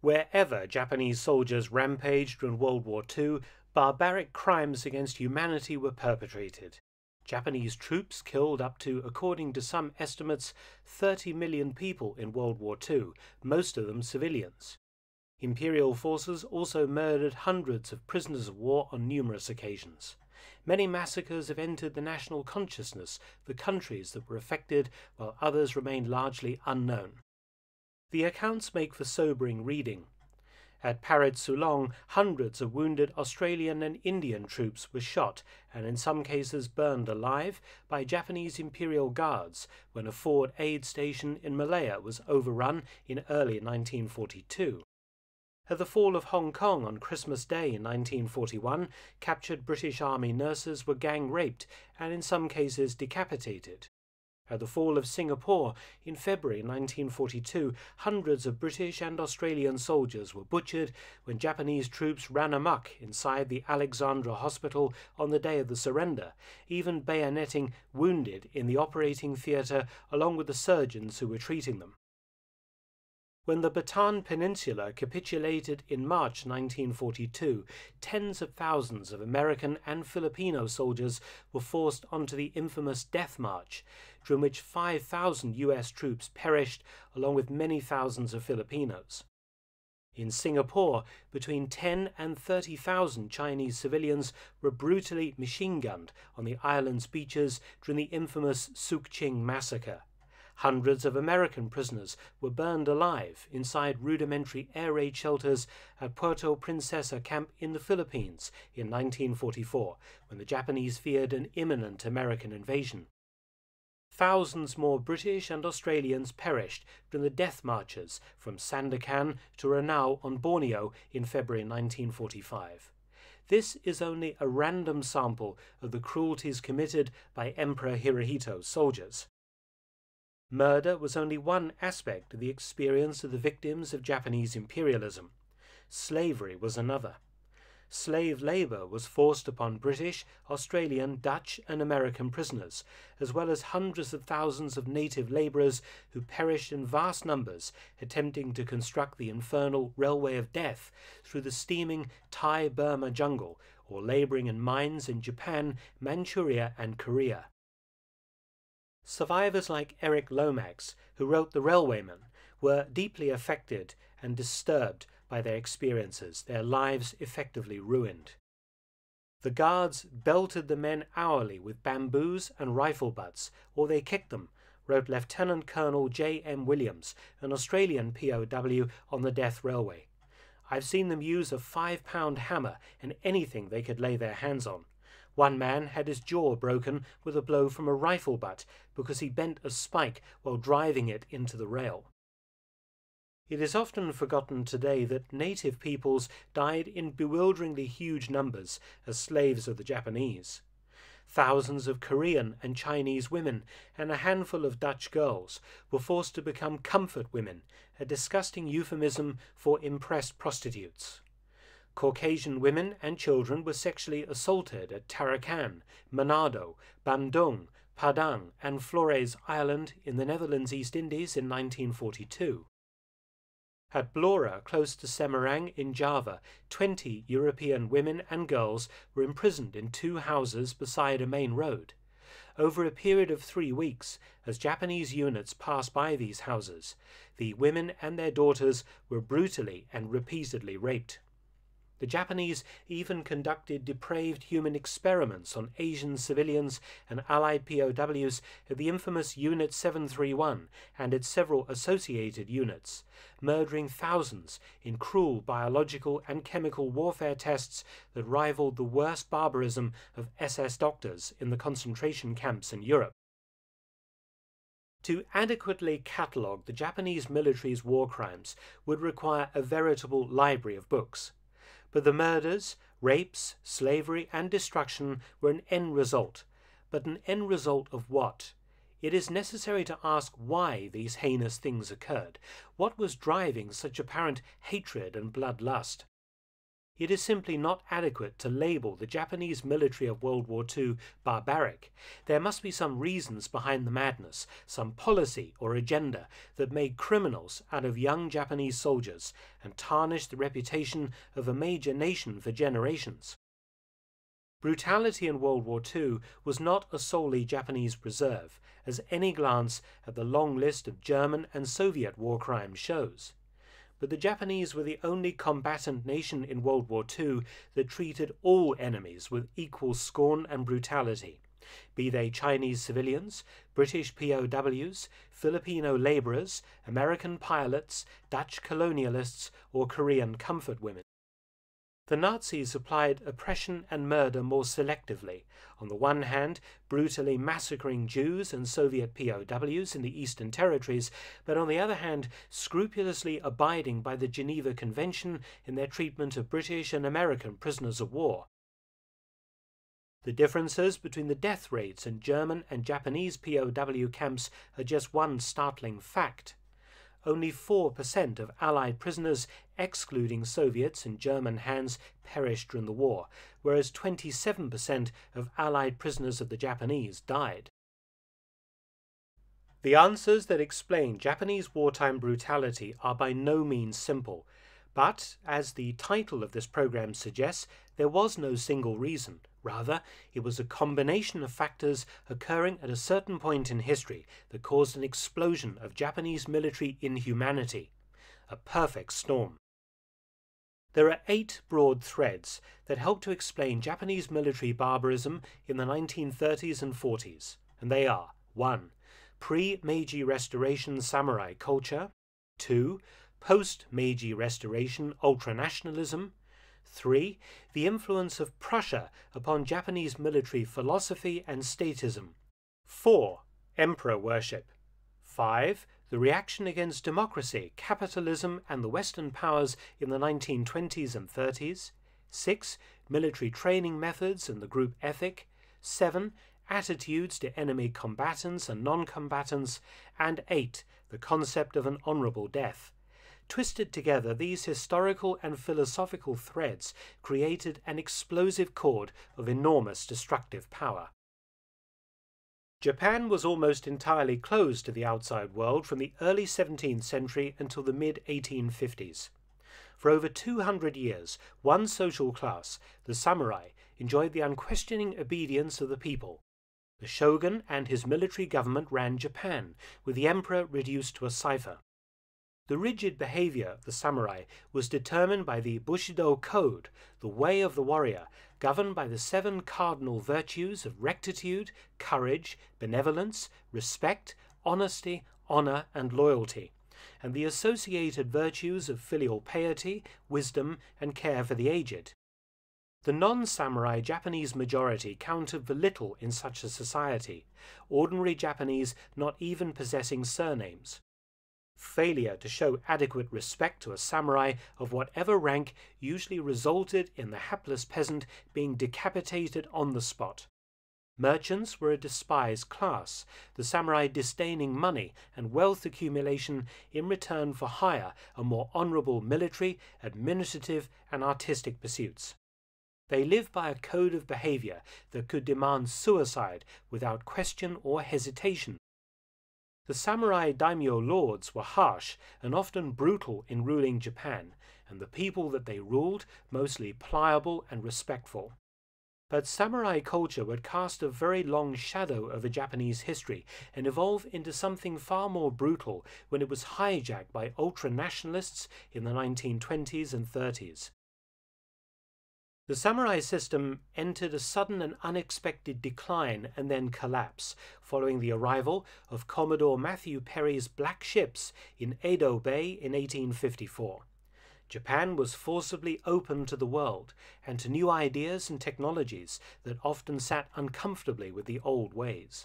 Wherever Japanese soldiers rampaged during World War II, barbaric crimes against humanity were perpetrated. Japanese troops killed up to, according to some estimates, 30 million people in World War II, most of them civilians. Imperial forces also murdered hundreds of prisoners of war on numerous occasions. Many massacres have entered the national consciousness, the countries that were affected, while others remain largely unknown. The accounts make for sobering reading. At Parit Sulong, hundreds of wounded Australian and Indian troops were shot and in some cases burned alive by Japanese Imperial Guards when a forward aid station in Malaya was overrun in early 1942. At the fall of Hong Kong on Christmas Day in 1941, captured British Army nurses were gang-raped and in some cases decapitated. At the fall of Singapore in February 1942, hundreds of British and Australian soldiers were butchered when Japanese troops ran amok inside the Alexandra Hospital on the day of the surrender, even bayoneting wounded in the operating theatre along with the surgeons who were treating them. When the Bataan Peninsula capitulated in March 1942, tens of thousands of American and Filipino soldiers were forced onto the infamous Death March, during which 5,000 US troops perished along with many thousands of Filipinos. In Singapore, between 10 and 30,000 Chinese civilians were brutally machine-gunned on the island's beaches during the infamous Suk Ching massacre. Hundreds of American prisoners were burned alive inside rudimentary air raid shelters at Puerto Princesa camp in the Philippines in 1944, when the Japanese feared an imminent American invasion. Thousands more British and Australians perished during the death marches from Sandakan to Ranao on Borneo in February 1945. This is only a random sample of the cruelties committed by Emperor Hirohito's soldiers. Murder was only one aspect of the experience of the victims of Japanese imperialism. Slavery was another. Slave labor was forced upon British, Australian, Dutch and American prisoners, as well as hundreds of thousands of native laborers who perished in vast numbers attempting to construct the infernal Railway of Death through the steaming Thai-Burma jungle, or laboring in mines in Japan, Manchuria and Korea. Survivors like Eric Lomax, who wrote The Railwayman, were deeply affected and disturbed by their experiences, their lives effectively ruined. The guards belted the men hourly with bamboos and rifle butts, or they kicked them, wrote Lieutenant Colonel J. M. Williams, an Australian POW on the Death Railway. I've seen them use a 5-pound hammer and anything they could lay their hands on. One man had his jaw broken with a blow from a rifle butt because he bent a spike while driving it into the rail. It is often forgotten today that native peoples died in bewilderingly huge numbers as slaves of the Japanese. Thousands of Korean and Chinese women and a handful of Dutch girls were forced to become comfort women, a disgusting euphemism for impressed prostitutes. Caucasian women and children were sexually assaulted at Tarakan, Manado, Bandung, Padang and Flores Island in the Netherlands East Indies in 1942. At Blora, close to Semarang in Java, 20 European women and girls were imprisoned in 2 houses beside a main road. Over a period of 3 weeks, as Japanese units passed by these houses, the women and their daughters were brutally and repeatedly raped. The Japanese even conducted depraved human experiments on Asian civilians and Allied POWs at the infamous Unit 731 and its several associated units, murdering thousands in cruel biological and chemical warfare tests that rivaled the worst barbarism of SS doctors in the concentration camps in Europe. To adequately catalogue the Japanese military's war crimes would require a veritable library of books. But the murders, rapes, slavery and destruction were an end result. But an end result of what? It is necessary to ask why these heinous things occurred. What was driving such apparent hatred and bloodlust? It is simply not adequate to label the Japanese military of World War II barbaric. There must be some reasons behind the madness, some policy or agenda that made criminals out of young Japanese soldiers and tarnished the reputation of a major nation for generations. Brutality in World War II was not a solely Japanese reserve, as any glance at the long list of German and Soviet war crimes shows. But the Japanese were the only combatant nation in World War II that treated all enemies with equal scorn and brutality, be they Chinese civilians, British POWs, Filipino laborers, American pilots, Dutch colonialists, or Korean comfort women. The Nazis applied oppression and murder more selectively, on the one hand brutally massacring Jews and Soviet POWs in the Eastern Territories, but on the other hand scrupulously abiding by the Geneva Convention in their treatment of British and American prisoners of war. The differences between the death rates in German and Japanese POW camps are just one startling fact. Only 4% of Allied prisoners, excluding Soviets in German hands, perished during the war, whereas 27% of Allied prisoners of the Japanese died. The answers that explain Japanese wartime brutality are by no means simple, but, as the title of this program suggests, there was no single reason. Rather, it was a combination of factors occurring at a certain point in history that caused an explosion of Japanese military inhumanity, a perfect storm. There are 8 broad threads that help to explain Japanese military barbarism in the 1930s and 40s, and they are: 1. Pre-Meiji Restoration samurai culture, 2. Post-Meiji Restoration ultranationalism, 3. The influence of Prussia upon Japanese military philosophy and statism, 4. Emperor worship, 5. The reaction against democracy, capitalism and the Western powers in the 1920s and 30s, 6. Military training methods and the group ethic, 7. Attitudes to enemy combatants and non-combatants, and 8. The concept of an honorable death. Twisted together, these historical and philosophical threads created an explosive cord of enormous destructive power. Japan was almost entirely closed to the outside world from the early 17th century until the mid-1850s. For over 200 years, one social class, the samurai, enjoyed the unquestioning obedience of the people. The shogun and his military government ran Japan, with the emperor reduced to a cipher. The rigid behavior of the samurai was determined by the Bushido Code, the way of the warrior, governed by the 7 cardinal virtues of rectitude, courage, benevolence, respect, honesty, honor, and loyalty, and the associated virtues of filial piety, wisdom, and care for the aged. The non-samurai Japanese majority counted for little in such a society, ordinary Japanese not even possessing surnames. Failure to show adequate respect to a samurai of whatever rank usually resulted in the hapless peasant being decapitated on the spot. Merchants were a despised class, the samurai disdaining money and wealth accumulation in return for higher and more honorable military, administrative, and artistic pursuits. They lived by a code of behavior that could demand suicide without question or hesitation. The samurai daimyo lords were harsh and often brutal in ruling Japan, and the people that they ruled mostly pliable and respectful. But samurai culture would cast a very long shadow over Japanese history and evolve into something far more brutal when it was hijacked by ultra-nationalists in the 1920s and 30s. The samurai system entered a sudden and unexpected decline and then collapse following the arrival of Commodore Matthew Perry's black ships in Edo Bay in 1854. Japan was forcibly open to the world and to new ideas and technologies that often sat uncomfortably with the old ways.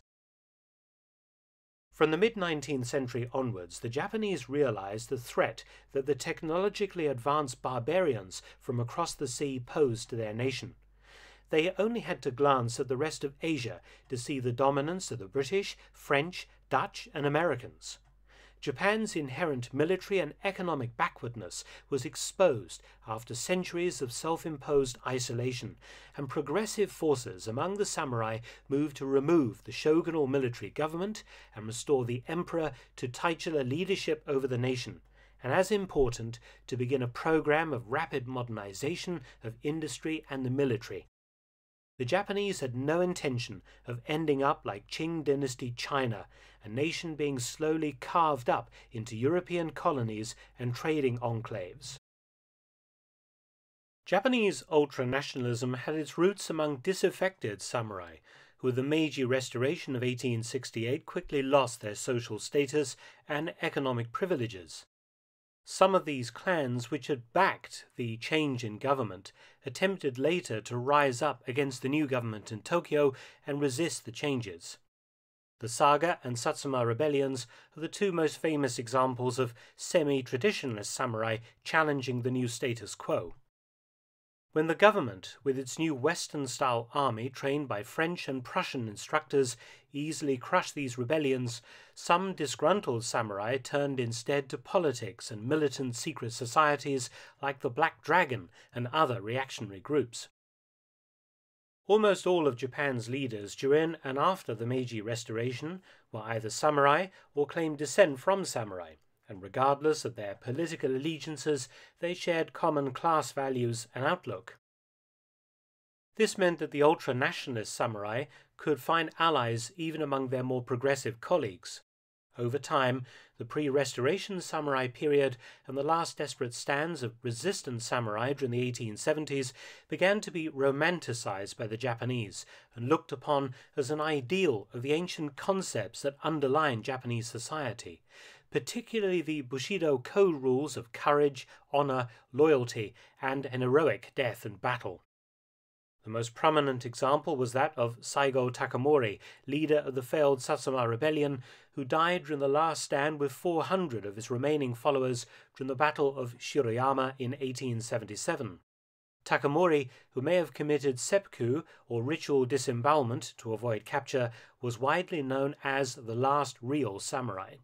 From the mid-19th century onwards, the Japanese realized the threat that the technologically advanced barbarians from across the sea posed to their nation. They only had to glance at the rest of Asia to see the dominance of the British, French, Dutch, and Americans. Japan's inherent military and economic backwardness was exposed after centuries of self-imposed isolation, and progressive forces among the samurai moved to remove the shogunal military government and restore the emperor to titular leadership over the nation, and as important, to begin a program of rapid modernization of industry and the military. The Japanese had no intention of ending up like Qing dynasty China, a nation being slowly carved up into European colonies and trading enclaves. Japanese ultranationalism had its roots among disaffected samurai, who with the Meiji Restoration of 1868 quickly lost their social status and economic privileges. Some of these clans, which had backed the change in government, attempted later to rise up against the new government in Tokyo and resist the changes. The Saga and Satsuma rebellions are the two most famous examples of semi-traditionalist samurai challenging the new status quo. When the government, with its new Western-style army trained by French and Prussian instructors, easily crushed these rebellions, some disgruntled samurai turned instead to politics and militant secret societies like the Black Dragon and other reactionary groups. Almost all of Japan's leaders during and after the Meiji Restoration were either samurai or claimed descent from samurai, and regardless of their political allegiances, they shared common class values and outlook. This meant that the ultra-nationalist samurai could find allies even among their more progressive colleagues. Over time, the pre-Restoration samurai period and the last desperate stands of resistant samurai during the 1870s began to be romanticized by the Japanese and looked upon as an ideal of the ancient concepts that underline Japanese society, particularly the Bushido code rules of courage, honor, loyalty, and an heroic death in battle. The most prominent example was that of Saigo Takamori, leader of the failed Satsuma Rebellion, who died during the last stand with 400 of his remaining followers during the Battle of Shiroyama in 1877. Takamori, who may have committed seppuku or ritual disembowelment to avoid capture, was widely known as the last real samurai.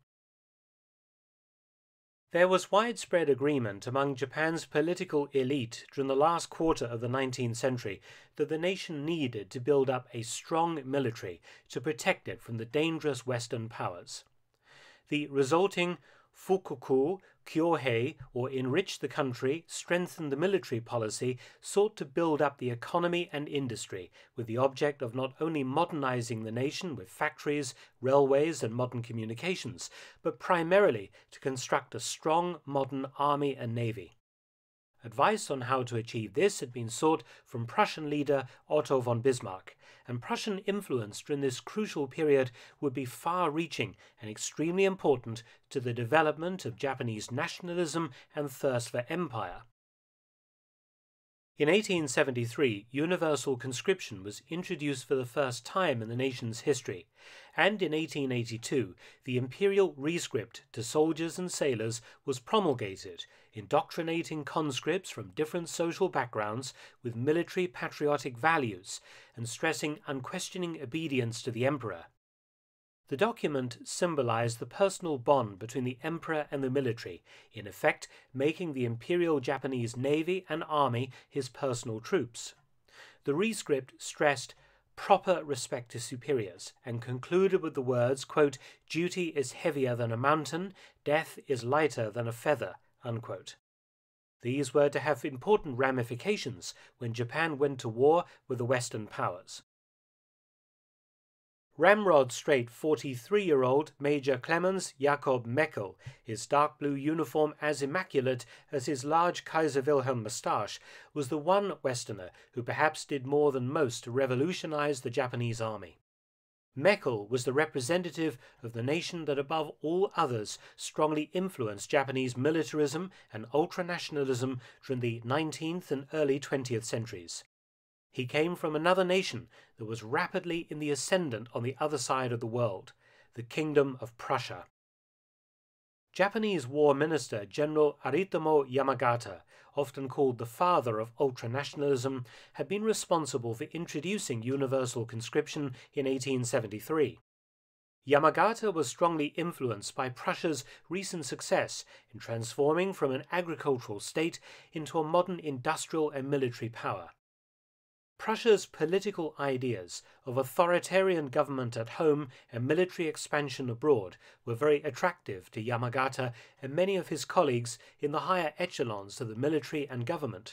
There was widespread agreement among Japan's political elite during the last quarter of the 19th century that the nation needed to build up a strong military to protect it from the dangerous Western powers. The resulting Fukoku Kyohei, or enrich the country, strengthen the military policy, sought to build up the economy and industry, with the object of not only modernizing the nation with factories, railways, and modern communications, but primarily to construct a strong modern army and navy. Advice on how to achieve this had been sought from Prussian leader Otto von Bismarck, and Prussian influence during this crucial period would be far-reaching and extremely important to the development of Japanese nationalism and thirst for empire. In 1873, universal conscription was introduced for the first time in the nation's history, and in 1882, the imperial rescript to soldiers and sailors was promulgated, indoctrinating conscripts from different social backgrounds with military patriotic values and stressing unquestioning obedience to the emperor. The document symbolized the personal bond between the emperor and the military, in effect making the Imperial Japanese Navy and Army his personal troops. The rescript stressed proper respect to superiors and concluded with the words, quote, "Duty is heavier than a mountain, death is lighter than a feather," unquote. These were to have important ramifications when Japan went to war with the Western powers. Ramrod Strait 43-year-old Major Clemens Jakob Meckel, his dark blue uniform as immaculate as his large Kaiser Wilhelm moustache, was the one Westerner who perhaps did more than most to revolutionize the Japanese army. Meckel was the representative of the nation that above all others strongly influenced Japanese militarism and ultranationalism during the 19th and early 20th centuries. He came from another nation that was rapidly in the ascendant on the other side of the world, the Kingdom of Prussia. Japanese War Minister General Aritomo Yamagata, often called the father of ultranationalism, had been responsible for introducing universal conscription in 1873. Yamagata was strongly influenced by Prussia's recent success in transforming from an agricultural state into a modern industrial and military power. Prussia's political ideas of authoritarian government at home and military expansion abroad were very attractive to Yamagata and many of his colleagues in the higher echelons of the military and government.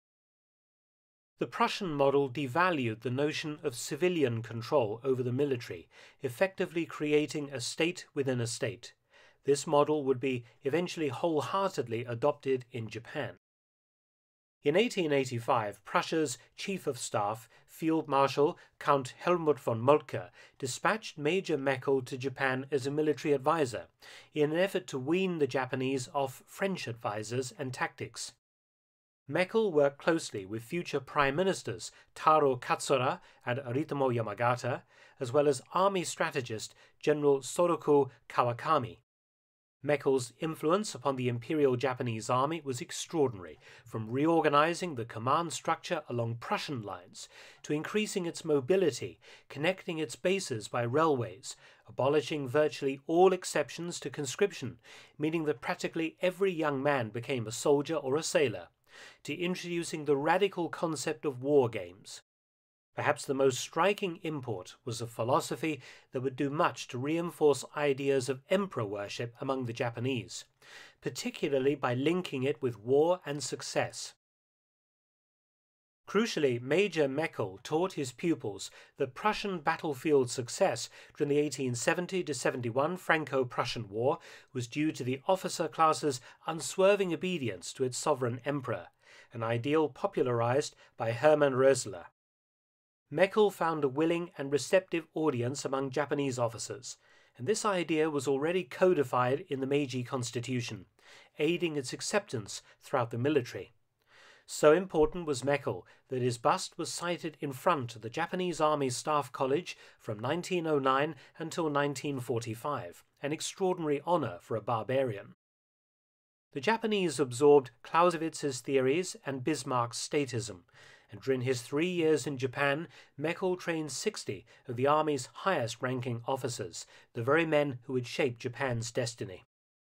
The Prussian model devalued the notion of civilian control over the military, effectively creating a state within a state. This model would be eventually wholeheartedly adopted in Japan. In 1885, Prussia's Chief of Staff, Field Marshal Count Helmut von Moltke, dispatched Major Meckel to Japan as a military advisor, in an effort to wean the Japanese off French advisors and tactics. Meckel worked closely with future Prime Ministers Taro Katsura and Aritomo Yamagata, as well as army strategist General Soroku Kawakami. Meckel's influence upon the Imperial Japanese Army was extraordinary, from reorganizing the command structure along Prussian lines to increasing its mobility, connecting its bases by railways, abolishing virtually all exceptions to conscription, meaning that practically every young man became a soldier or a sailor, to introducing the radical concept of war games. Perhaps the most striking import was a philosophy that would do much to reinforce ideas of emperor worship among the Japanese, particularly by linking it with war and success. Crucially, Major Meckel taught his pupils that Prussian battlefield success during the 1870–71 Franco-Prussian War was due to the officer class's unswerving obedience to its sovereign emperor, an ideal popularized by Hermann Rösler. Meckel found a willing and receptive audience among Japanese officers, and this idea was already codified in the Meiji Constitution, aiding its acceptance throughout the military. So important was Meckel that his bust was sited in front of the Japanese Army Staff College from 1909 until 1945, an extraordinary honor for a barbarian. The Japanese absorbed Clausewitz's theories and Bismarck's statism, and during his 3 years in Japan, Meckel trained 60 of the Army's highest-ranking officers, the very men who would shape Japan's destiny.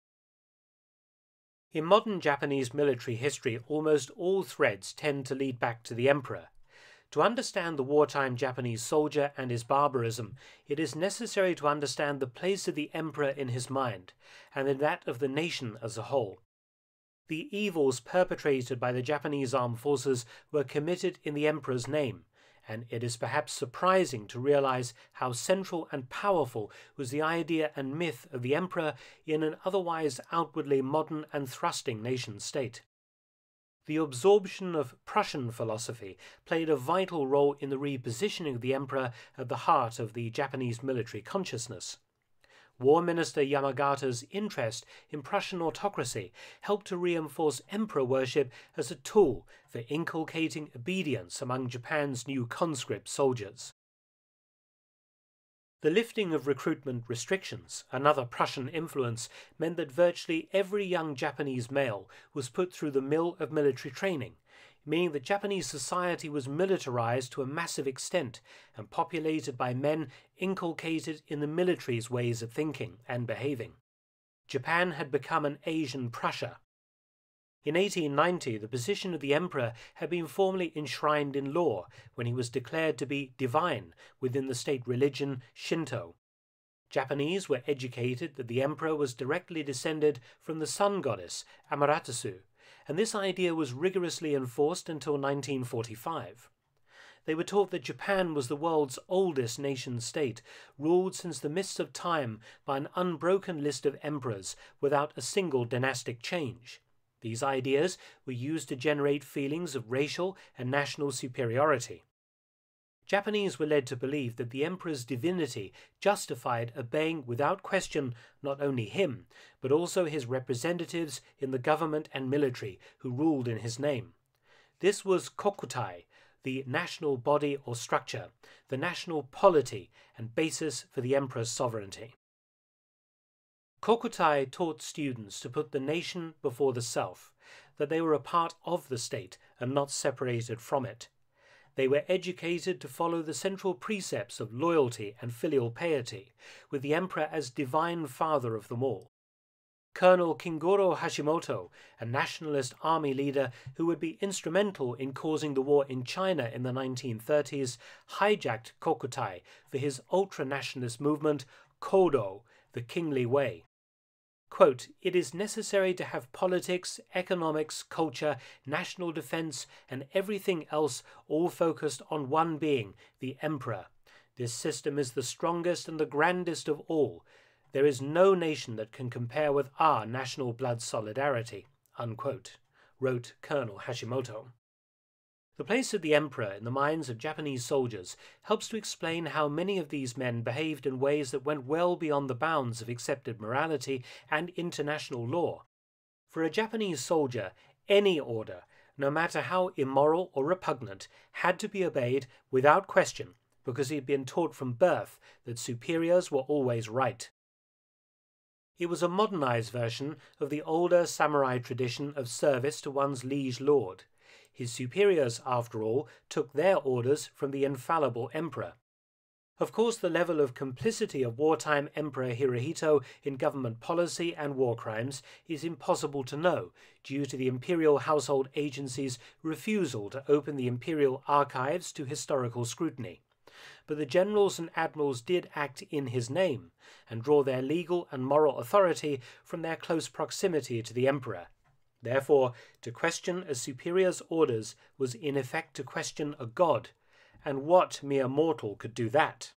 In modern Japanese military history, almost all threads tend to lead back to the emperor. To understand the wartime Japanese soldier and his barbarism, it is necessary to understand the place of the emperor in his mind, and in that of the nation as a whole. The evils perpetrated by the Japanese armed forces were committed in the emperor's name, and it is perhaps surprising to realize how central and powerful was the idea and myth of the emperor in an otherwise outwardly modern and thrusting nation-state. The absorption of Prussian philosophy played a vital role in the repositioning of the emperor at the heart of the Japanese military consciousness. War Minister Yamagata's interest in Prussian autocracy helped to reinforce emperor worship as a tool for inculcating obedience among Japan's new conscript soldiers. The lifting of recruitment restrictions, another Prussian influence, meant that virtually every young Japanese male was put through the mill of military training, meaning that Japanese society was militarized to a massive extent and populated by men inculcated in the military's ways of thinking and behaving. Japan had become an Asian Prussia. In 1890, the position of the emperor had been formally enshrined in law when he was declared to be divine within the state religion Shinto. Japanese were educated that the emperor was directly descended from the sun goddess Amaterasu, and this idea was rigorously enforced until 1945. They were taught that Japan was the world's oldest nation-state, ruled since the mists of time by an unbroken list of emperors without a single dynastic change. These ideas were used to generate feelings of racial and national superiority. Japanese were led to believe that the emperor's divinity justified obeying without question not only him, but also his representatives in the government and military who ruled in his name. This was Kokutai, the national body or structure, the national polity and basis for the emperor's sovereignty. Kokutai taught students to put the nation before the self, that they were a part of the state and not separated from it. They were educated to follow the central precepts of loyalty and filial piety, with the emperor as divine father of them all. Colonel Kingoro Hashimoto, a nationalist army leader who would be instrumental in causing the war in China in the 1930s, hijacked Kokutai for his ultra-nationalist movement, Kodo, the kingly way. Quote, "It is necessary to have politics, economics, culture, national defense, and everything else all focused on one being, the emperor. This system is the strongest and the grandest of all. There is no nation that can compare with our national blood solidarity," unquote, wrote Colonel Hashimoto. The place of the emperor in the minds of Japanese soldiers helps to explain how many of these men behaved in ways that went well beyond the bounds of accepted morality and international law. For a Japanese soldier, any order, no matter how immoral or repugnant, had to be obeyed without question because he had been taught from birth that superiors were always right. It was a modernized version of the older samurai tradition of service to one's liege lord. His superiors, after all, took their orders from the infallible emperor. Of course, the level of complicity of wartime Emperor Hirohito in government policy and war crimes is impossible to know due to the imperial household agency's refusal to open the imperial archives to historical scrutiny. But the generals and admirals did act in his name and draw their legal and moral authority from their close proximity to the emperor. Therefore, to question a superior's orders was in effect to question a god, and what mere mortal could do that?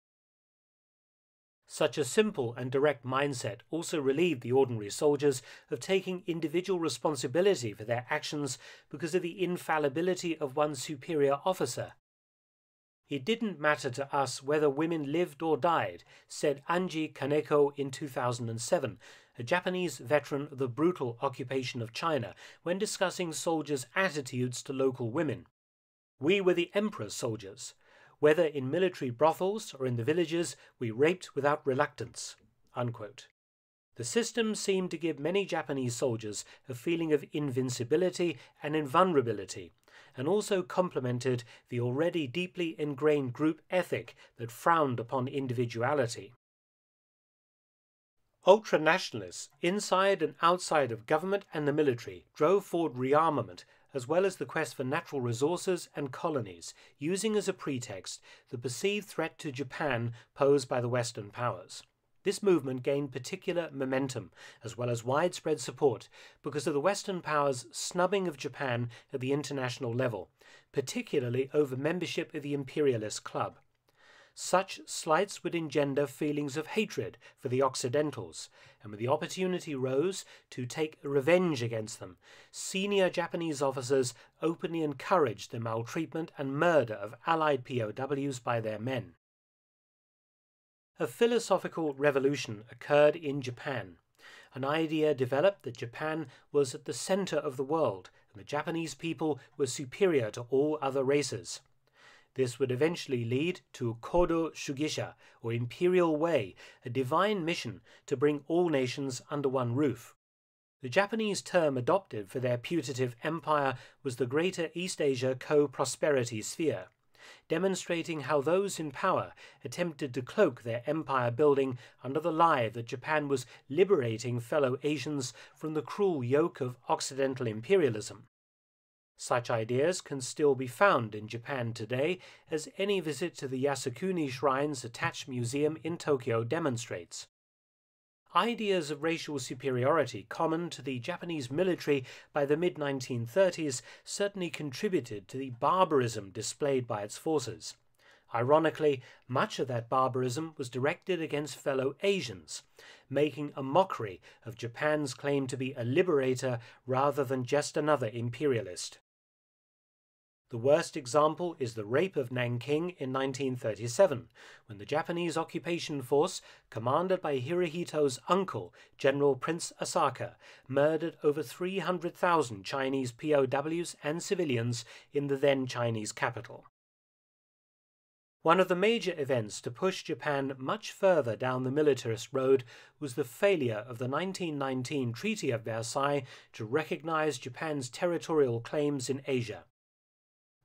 Such a simple and direct mindset also relieved the ordinary soldiers of taking individual responsibility for their actions because of the infallibility of one's superior officer. "It didn't matter to us whether women lived or died," said Anji Kaneko in 2007, a Japanese veteran of the brutal occupation of China, when discussing soldiers' attitudes to local women. "We were the emperor's soldiers. Whether in military brothels or in the villages, we raped without reluctance." Unquote. The system seemed to give many Japanese soldiers a feeling of invincibility and invulnerability, and also complemented the already deeply ingrained group ethic that frowned upon individuality. Ultranationalists, inside and outside of government and the military, drove forward rearmament as well as the quest for natural resources and colonies, using as a pretext the perceived threat to Japan posed by the Western powers. This movement gained particular momentum as well as widespread support because of the Western powers' snubbing of Japan at the international level, particularly over membership of the imperialist club. Such slights would engender feelings of hatred for the Occidentals, and when the opportunity rose to take revenge against them, senior Japanese officers openly encouraged the maltreatment and murder of Allied POWs by their men. A philosophical revolution occurred in Japan. An idea developed that Japan was at the center of the world, and the Japanese people were superior to all other races. This would eventually lead to Kodo Shugisha, or Imperial Way, a divine mission to bring all nations under one roof. The Japanese term adopted for their putative empire was the Greater East Asia Co-Prosperity Sphere, demonstrating how those in power attempted to cloak their empire building under the lie that Japan was liberating fellow Asians from the cruel yoke of Occidental imperialism. Such ideas can still be found in Japan today, as any visit to the Yasukuni Shrine's attached museum in Tokyo demonstrates. Ideas of racial superiority common to the Japanese military by the mid-1930s certainly contributed to the barbarism displayed by its forces. Ironically, much of that barbarism was directed against fellow Asians, making a mockery of Japan's claim to be a liberator rather than just another imperialist. The worst example is the rape of Nanking in 1937, when the Japanese occupation force, commanded by Hirohito's uncle, General Prince Asaka, murdered over 300,000 Chinese POWs and civilians in the then Chinese capital. One of the major events to push Japan much further down the militarist road was the failure of the 1919 Treaty of Versailles to recognize Japan's territorial claims in Asia.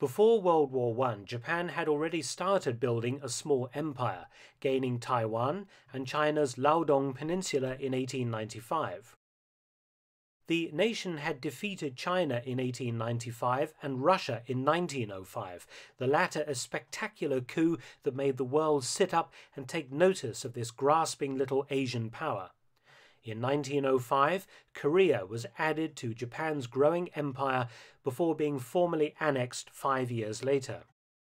Before World War I, Japan had already started building a small empire, gaining Taiwan and China's Liaodong Peninsula in 1895. The nation had defeated China in 1895 and Russia in 1905, the latter a spectacular coup that made the world sit up and take notice of this grasping little Asian power. In 1905, Korea was added to Japan's growing empire before being formally annexed 5 years later.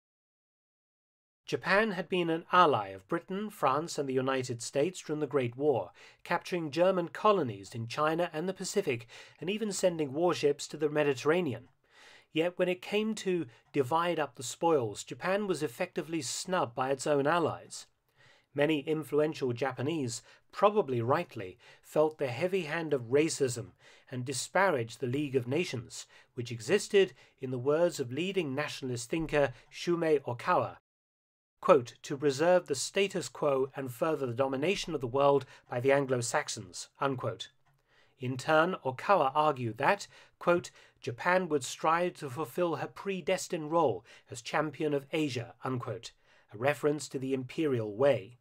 Japan had been an ally of Britain, France, and the United States during the Great War, capturing German colonies in China and the Pacific, and even sending warships to the Mediterranean. Yet when it came to divide up the spoils, Japan was effectively snubbed by its own allies. Many influential Japanese, probably rightly, felt the heavy hand of racism and disparaged the League of Nations, which existed, in the words of leading nationalist thinker Shumei Okawa, quote, to preserve the status quo and further the domination of the world by the Anglo-Saxons, unquote. In turn, Okawa argued that, quote, Japan would strive to fulfill her predestined role as champion of Asia, unquote, a reference to the imperial way.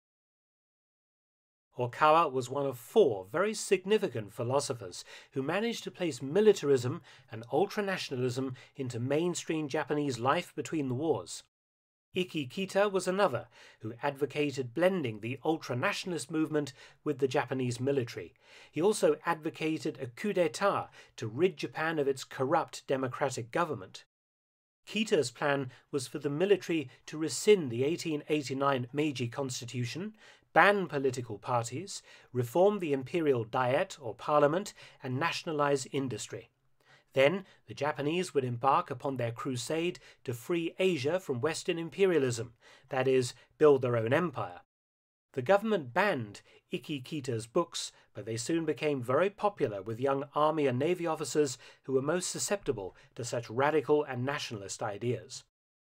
Okawa was one of 4 very significant philosophers who managed to place militarism and ultranationalism into mainstream Japanese life between the wars. Ikki Kita was another, who advocated blending the ultranationalist movement with the Japanese military. He also advocated a coup d'etat to rid Japan of its corrupt democratic government. Kita's plan was for the military to rescind the 1889 Meiji Constitution, ban political parties, reform the imperial diet or parliament, and nationalize industry. Then the Japanese would embark upon their crusade to free Asia from Western imperialism, that is, build their own empire. The government banned Ikki Kita's books, but they soon became very popular with young army and navy officers who were most susceptible to such radical and nationalist ideas.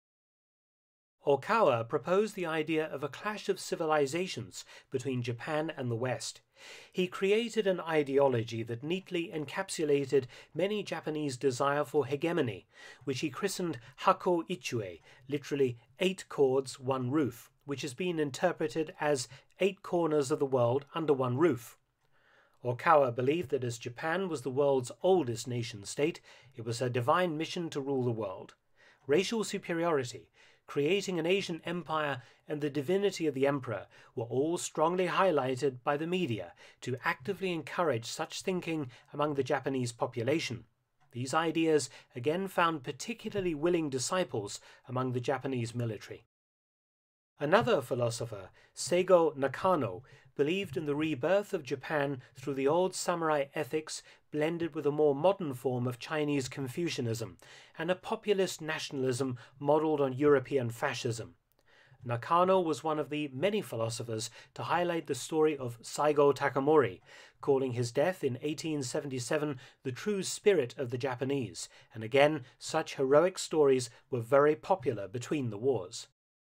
Okawa proposed the idea of a clash of civilizations between Japan and the West. He created an ideology that neatly encapsulated many Japanese desire for hegemony, which he christened Hakko Ichue, literally 8 chords, 1 roof, which has been interpreted as 8 corners of the world under one roof. Okawa believed that as Japan was the world's oldest nation-state, it was her divine mission to rule the world. Racial superiority, creating an Asian empire, and the divinity of the emperor were all strongly highlighted by the media to actively encourage such thinking among the Japanese population. These ideas again found particularly willing disciples among the Japanese military. Another philosopher, Seigo Nakano, believed in the rebirth of Japan through the old samurai ethics blended with a more modern form of Chinese Confucianism and a populist nationalism modelled on European fascism. Nakano was one of the many philosophers to highlight the story of Saigo Takamori, calling his death in 1877 the true spirit of the Japanese, and again such heroic stories were very popular between the wars.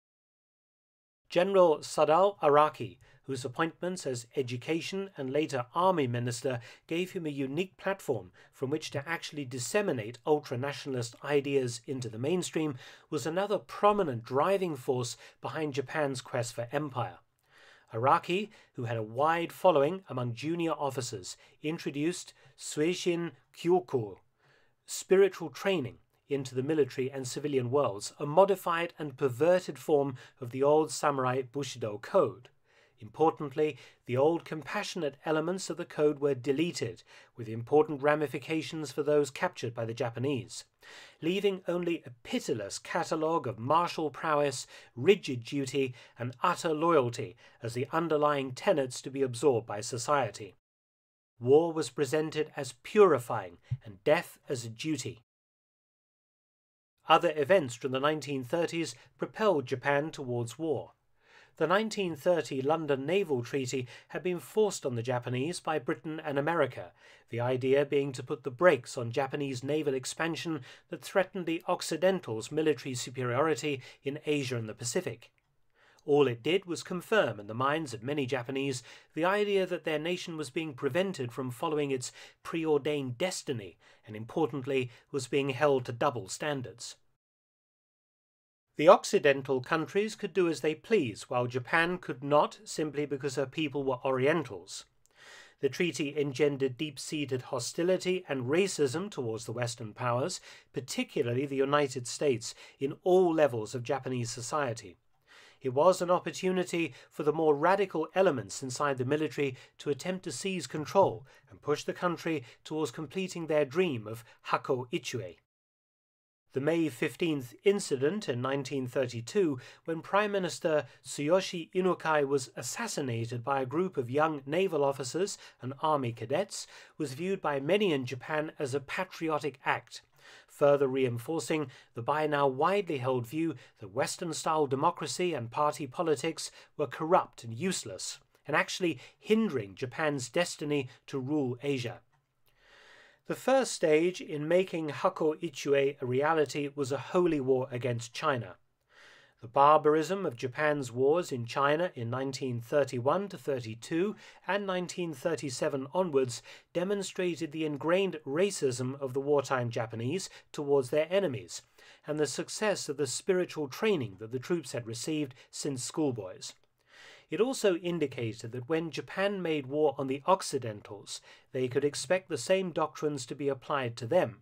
General Sadao Araki, whose appointments as education and later army minister gave him a unique platform from which to actually disseminate ultranationalist ideas into the mainstream, was another prominent driving force behind Japan's quest for empire. Araki, who had a wide following among junior officers, introduced Suishin Kyoku, spiritual training, into the military and civilian worlds, a modified and perverted form of the old samurai Bushido code. Importantly, the old compassionate elements of the code were deleted, with important ramifications for those captured by the Japanese, leaving only a pitiless catalogue of martial prowess, rigid duty, and utter loyalty as the underlying tenets to be absorbed by society. War was presented as purifying and death as a duty. Other events from the 1930s propelled Japan towards war. The 1930 London Naval Treaty had been forced on the Japanese by Britain and America, the idea being to put the brakes on Japanese naval expansion that threatened the Occidentals' military superiority in Asia and the Pacific. All it did was confirm in the minds of many Japanese the idea that their nation was being prevented from following its preordained destiny and, importantly, was being held to double standards. The Occidental countries could do as they please, while Japan could not, simply because her people were Orientals. The treaty engendered deep-seated hostility and racism towards the Western powers, particularly the United States, in all levels of Japanese society. It was an opportunity for the more radical elements inside the military to attempt to seize control and push the country towards completing their dream of Hakko Ichie. The May 15th incident in 1932, when Prime Minister Tsuyoshi Inukai was assassinated by a group of young naval officers and army cadets, was viewed by many in Japan as a patriotic act, further reinforcing the by now widely held view that Western-style democracy and party politics were corrupt and useless, and actually hindering Japan's destiny to rule Asia. The first stage in making Hakko Ichie a reality was a holy war against China. The barbarism of Japan's wars in China in 1931-32 and 1937 onwards demonstrated the ingrained racism of the wartime Japanese towards their enemies, and the success of the spiritual training that the troops had received since schoolboys. It also indicated that when Japan made war on the Occidentals, they could expect the same doctrines to be applied to them.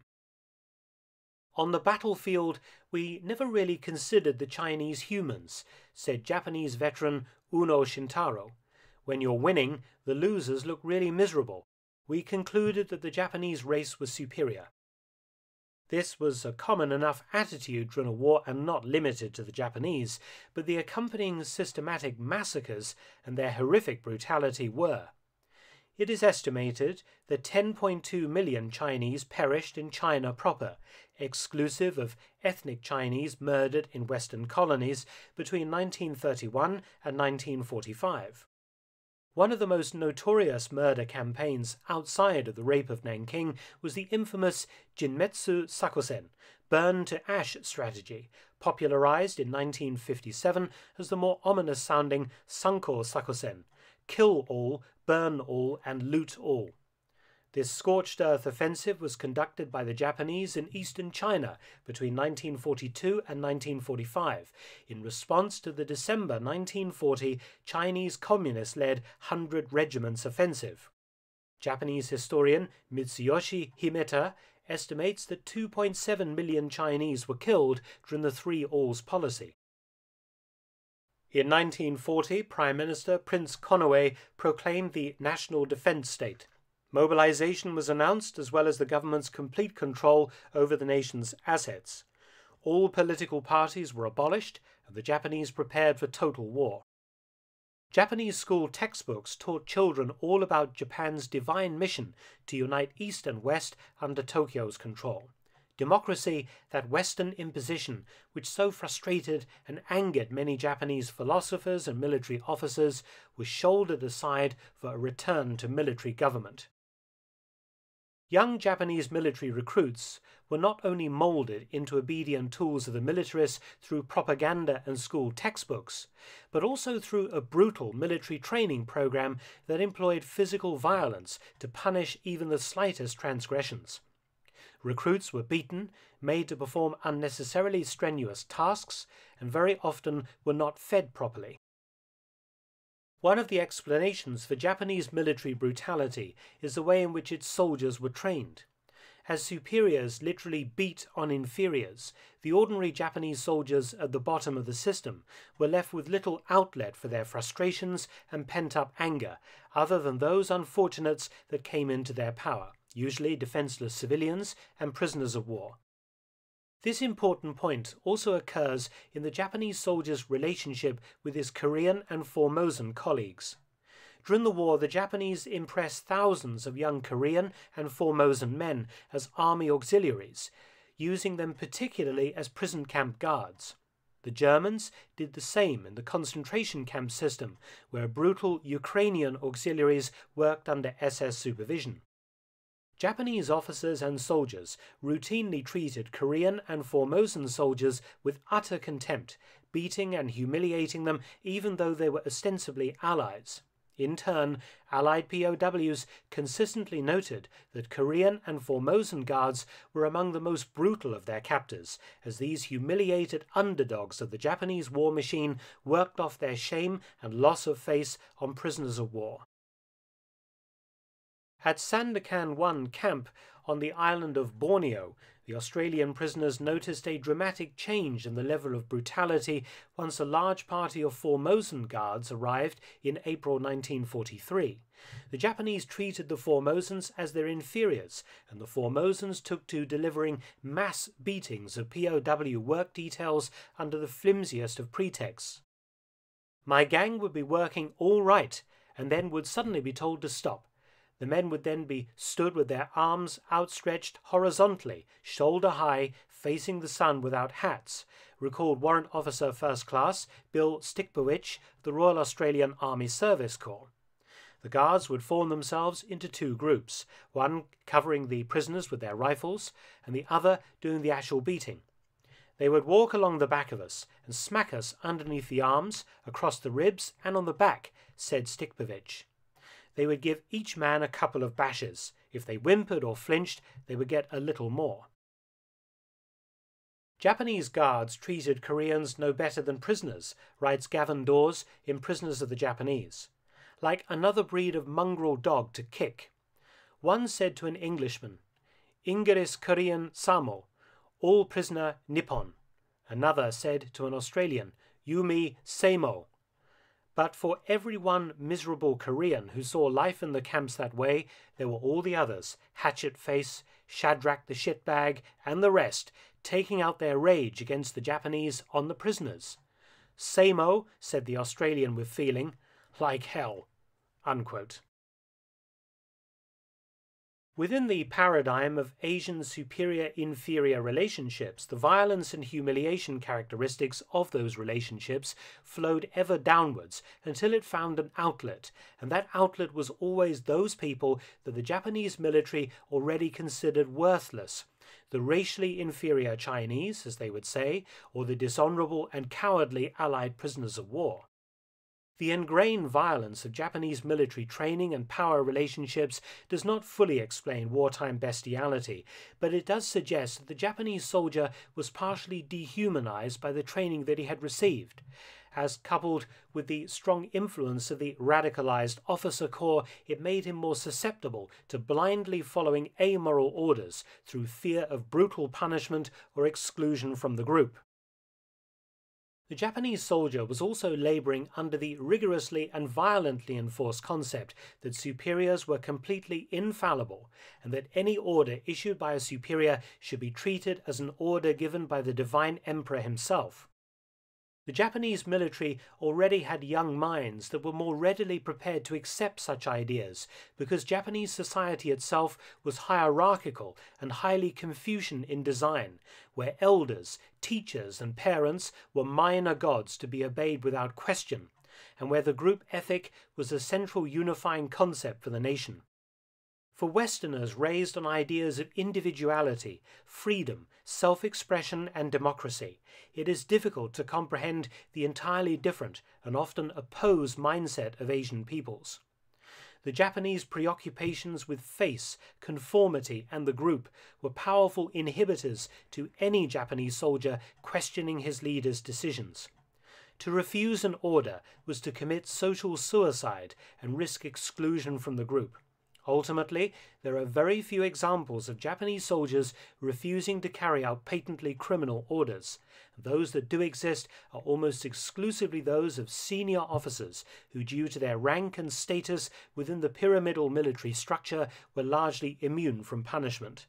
"On the battlefield, we never really considered the Chinese humans," said Japanese veteran Uno Shintaro. "When you're winning, the losers look really miserable. We concluded that the Japanese race was superior." This was a common enough attitude during a war and not limited to the Japanese, but the accompanying systematic massacres and their horrific brutality were. It is estimated that 10.2 million Chinese perished in China proper, exclusive of ethnic Chinese murdered in Western colonies between 1931 and 1945. One of the most notorious murder campaigns outside of the rape of Nanking was the infamous Jinmetsu Sakosen, burn to ash strategy, popularized in 1957 as the more ominous-sounding Sanko Sakosen, kill all, burn all, and loot all. This scorched earth offensive was conducted by the Japanese in eastern China between 1942 and 1945 in response to the December 1940 Chinese Communist-led 100 Regiments offensive. Japanese historian Mitsuyoshi Himeta estimates that 2.7 million Chinese were killed during the Three Alls policy. In 1940, Prime Minister Prince Konoe proclaimed the National Defense State. Mobilization was announced, as well as the government's complete control over the nation's assets. All political parties were abolished, and the Japanese prepared for total war. Japanese school textbooks taught children all about Japan's divine mission to unite East and West under Tokyo's control. Democracy, that Western imposition which so frustrated and angered many Japanese philosophers and military officers, was shouldered aside for a return to military government. Young Japanese military recruits were not only molded into obedient tools of the militarists through propaganda and school textbooks, but also through a brutal military training program that employed physical violence to punish even the slightest transgressions. Recruits were beaten, made to perform unnecessarily strenuous tasks, and very often were not fed properly. One of the explanations for Japanese military brutality is the way in which its soldiers were trained. As superiors literally beat on inferiors, the ordinary Japanese soldiers at the bottom of the system were left with little outlet for their frustrations and pent-up anger, other than those unfortunates that came into their power, usually defenseless civilians and prisoners of war. This important point also occurs in the Japanese soldier's relationship with his Korean and Formosan colleagues. During the war, the Japanese impressed thousands of young Korean and Formosan men as army auxiliaries, using them particularly as prison camp guards. The Germans did the same in the concentration camp system, where brutal Ukrainian auxiliaries worked under SS supervision. Japanese officers and soldiers routinely treated Korean and Formosan soldiers with utter contempt, beating and humiliating them even though they were ostensibly allies. In turn, Allied POWs consistently noted that Korean and Formosan guards were among the most brutal of their captors, as these humiliated underdogs of the Japanese war machine worked off their shame and loss of face on prisoners of war. At Sandakan 1 camp on the island of Borneo, the Australian prisoners noticed a dramatic change in the level of brutality once a large party of Formosan guards arrived in April 1943. The Japanese treated the Formosans as their inferiors, and the Formosans took to delivering mass beatings of POW work details under the flimsiest of pretexts. My gang would be working all right, and then would suddenly be told to stop. The men would then be stood with their arms outstretched horizontally, shoulder high, facing the sun without hats, recalled Warrant Officer First Class Bill Stickbowich, the Royal Australian Army Service Corps. The guards would form themselves into two groups, one covering the prisoners with their rifles, and the other doing the actual beating. They would walk along the back of us and smack us underneath the arms, across the ribs, and on the back, said Stickbowich. They would give each man a couple of bashes. If they whimpered or flinched, they would get a little more. Japanese guards treated Koreans no better than prisoners, writes Gavin Dawes in Prisoners of the Japanese. Like another breed of mongrel dog to kick. One said to an Englishman, "Ingeris Korean Samo," all prisoner Nippon. Another said to an Australian, "Yumi Seimo." But for every one miserable Korean who saw life in the camps that way, there were all the others, Hatchet Face, Shadrach the Shitbag, and the rest, taking out their rage against the Japanese on the prisoners. "Samo," said the Australian with feeling, "like hell." Unquote. Within the paradigm of Asian superior-inferior relationships, the violence and humiliation characteristics of those relationships flowed ever downwards until it found an outlet, and that outlet was always those people that the Japanese military already considered worthless, the racially inferior Chinese, as they would say, or the dishonorable and cowardly Allied prisoners of war. The ingrained violence of Japanese military training and power relationships does not fully explain wartime bestiality, but it does suggest that the Japanese soldier was partially dehumanized by the training that he had received. As coupled with the strong influence of the radicalized officer corps, it made him more susceptible to blindly following amoral orders through fear of brutal punishment or exclusion from the group. The Japanese soldier was also laboring under the rigorously and violently enforced concept that superiors were completely infallible and that any order issued by a superior should be treated as an order given by the divine emperor himself. The Japanese military already had young minds that were more readily prepared to accept such ideas because Japanese society itself was hierarchical and highly Confucian in design, where elders, teachers, and parents were minor gods to be obeyed without question, and where the group ethic was a central unifying concept for the nation. For Westerners raised on ideas of individuality, freedom, self-expression, and democracy, it is difficult to comprehend the entirely different and often opposed mindset of Asian peoples. The Japanese preoccupations with face, conformity, and the group were powerful inhibitors to any Japanese soldier questioning his leader's decisions. To refuse an order was to commit social suicide and risk exclusion from the group. Ultimately, there are very few examples of Japanese soldiers refusing to carry out patently criminal orders. Those that do exist are almost exclusively those of senior officers who, due to their rank and status within the pyramidal military structure, were largely immune from punishment.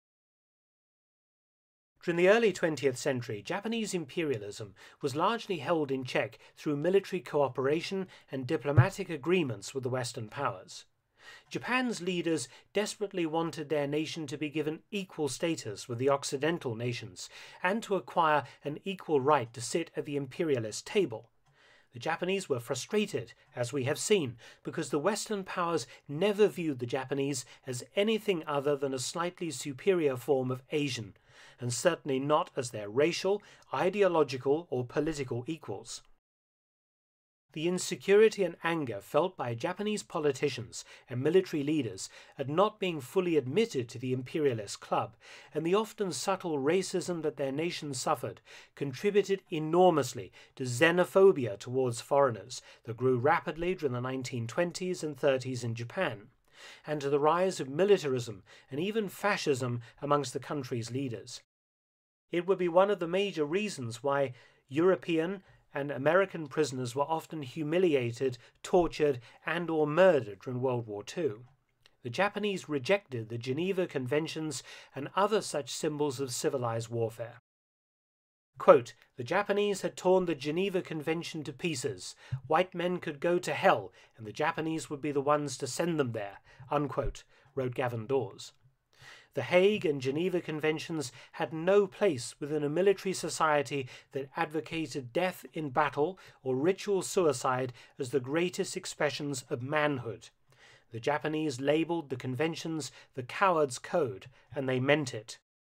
During the early 20th century, Japanese imperialism was largely held in check through military cooperation and diplomatic agreements with the Western powers. Japan's leaders desperately wanted their nation to be given equal status with the Occidental nations and to acquire an equal right to sit at the imperialist table. The Japanese were frustrated, as we have seen, because the Western powers never viewed the Japanese as anything other than a slightly superior form of Asian, and certainly not as their racial, ideological, or political equals. The insecurity and anger felt by Japanese politicians and military leaders at not being fully admitted to the imperialist club, and the often subtle racism that their nation suffered, contributed enormously to xenophobia towards foreigners that grew rapidly during the 1920s and 30s in Japan, and to the rise of militarism and even fascism amongst the country's leaders. It would be one of the major reasons why European and American prisoners were often humiliated, tortured, and/or murdered during World War II. The Japanese rejected the Geneva Conventions and other such symbols of civilized warfare. Quote, "The Japanese had torn the Geneva Convention to pieces. White men could go to hell, and the Japanese would be the ones to send them there," unquote, wrote Gavin Dawes. The Hague and Geneva Conventions had no place within a military society that advocated death in battle or ritual suicide as the greatest expressions of manhood. The Japanese labeled the conventions the Coward's Code, and they meant it.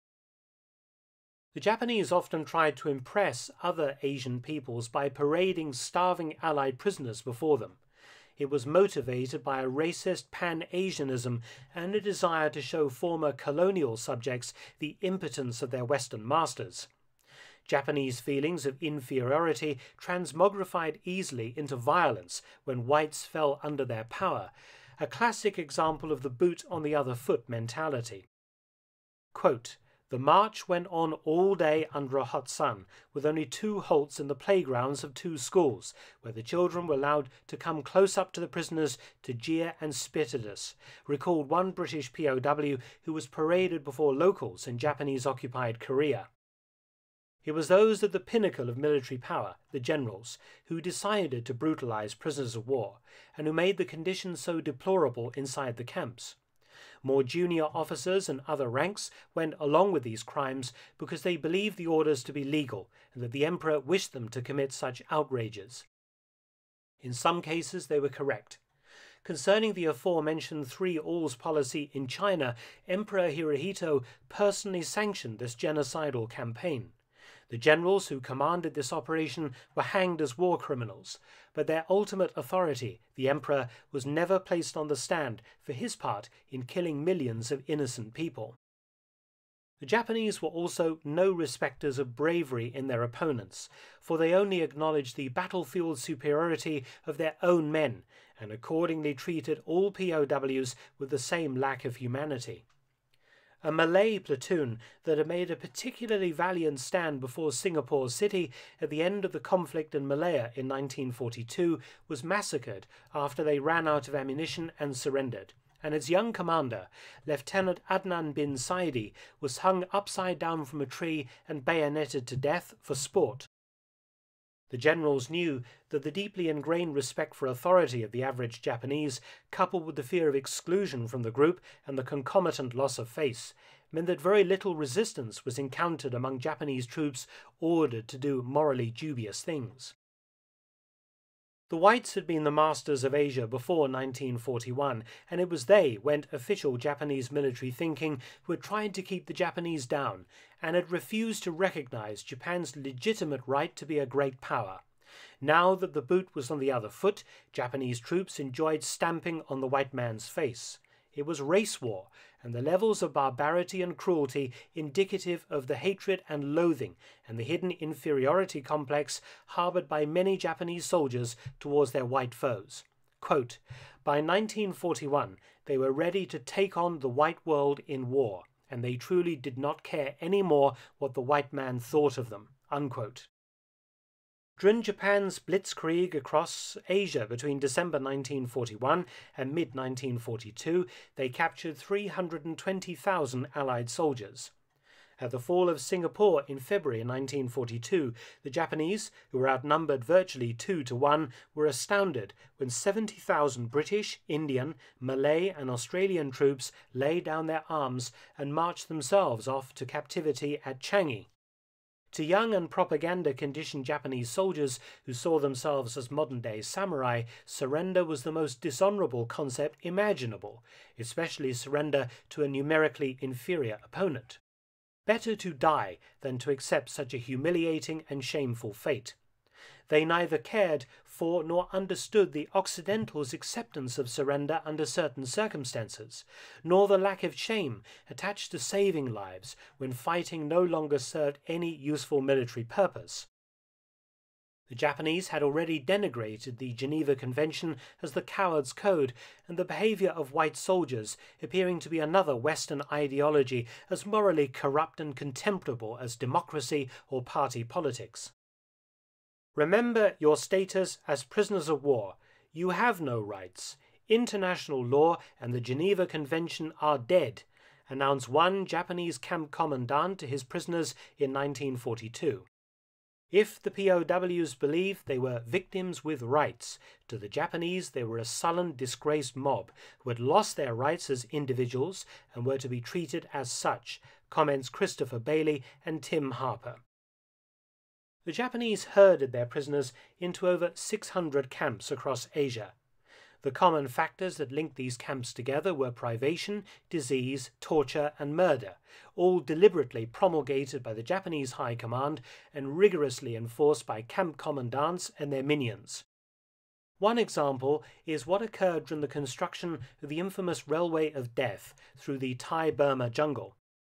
The Japanese often tried to impress other Asian peoples by parading starving Allied prisoners before them. It was motivated by a racist Pan-Asianism and a desire to show former colonial subjects the impotence of their Western masters. Japanese feelings of inferiority transmogrified easily into violence when whites fell under their power, a classic example of the boot on the other foot mentality. Quote, "The march went on all day under a hot sun, with only 2 halts in the playgrounds of 2 schools, where the children were allowed to come close up to the prisoners to jeer and spit at us," recalled one British POW who was paraded before locals in Japanese-occupied Korea. It was those at the pinnacle of military power, the generals, who decided to brutalize prisoners of war, and who made the conditions so deplorable inside the camps. More junior officers and other ranks went along with these crimes because they believed the orders to be legal and that the emperor wished them to commit such outrages. In some cases they were correct. Concerning the aforementioned 3 Alls policy in China, Emperor Hirohito personally sanctioned this genocidal campaign. The generals who commanded this operation were hanged as war criminals, but their ultimate authority, the emperor, was never placed on the stand for his part in killing millions of innocent people. The Japanese were also no respecters of bravery in their opponents, for they only acknowledged the battlefield superiority of their own men and accordingly treated all POWs with the same lack of humanity. A Malay platoon that had made a particularly valiant stand before Singapore City at the end of the conflict in Malaya in 1942 was massacred after they ran out of ammunition and surrendered, and its young commander, Lieutenant Adnan bin Saidi, was hung upside down from a tree and bayoneted to death for sport. The generals knew that the deeply ingrained respect for authority of the average Japanese, coupled with the fear of exclusion from the group and the concomitant loss of face, meant that very little resistance was encountered among Japanese troops ordered to do morally dubious things. The whites had been the masters of Asia before 1941, and it was they, went official Japanese military thinking, who had tried to keep the Japanese down and had refused to recognize Japan's legitimate right to be a great power. Now that the boot was on the other foot, Japanese troops enjoyed stamping on the white man's face. It was race war, and the levels of barbarity and cruelty indicative of the hatred and loathing and the hidden inferiority complex harbored by many Japanese soldiers towards their white foes. Quote, "By 1941, they were ready to take on the white world in war, and they truly did not care any more what the white man thought of them." Unquote. During Japan's blitzkrieg across Asia between December 1941 and mid-1942, they captured 320,000 Allied soldiers. At the fall of Singapore in February 1942, the Japanese, who were outnumbered virtually 2-1, were astounded when 70,000 British, Indian, Malay and Australian troops laid down their arms and marched themselves off to captivity at Changi. To young and propaganda-conditioned Japanese soldiers who saw themselves as modern-day samurai, surrender was the most dishonorable concept imaginable, especially surrender to a numerically inferior opponent. Better to die than to accept such a humiliating and shameful fate. They neither cared for nor understood the Occidentals' acceptance of surrender under certain circumstances, nor the lack of shame attached to saving lives when fighting no longer served any useful military purpose. The Japanese had already denigrated the Geneva Convention as the coward's code, and the behavior of white soldiers, appearing to be another Western ideology, as morally corrupt and contemptible as democracy or party politics. Remember your status as prisoners of war. You have no rights. International law and the Geneva Convention are dead, announced one Japanese camp commandant to his prisoners in 1942. If the POWs believed they were victims with rights, to the Japanese they were a sullen, disgraced mob who had lost their rights as individuals and were to be treated as such, comments Christopher Bailey and Tim Harper. The Japanese herded their prisoners into over 600 camps across Asia. The common factors that linked these camps together were privation, disease, torture, and murder, all deliberately promulgated by the Japanese High Command and rigorously enforced by camp commandants and their minions. One example is what occurred during the construction of the infamous Railway of Death through the Thai-Burma jungle.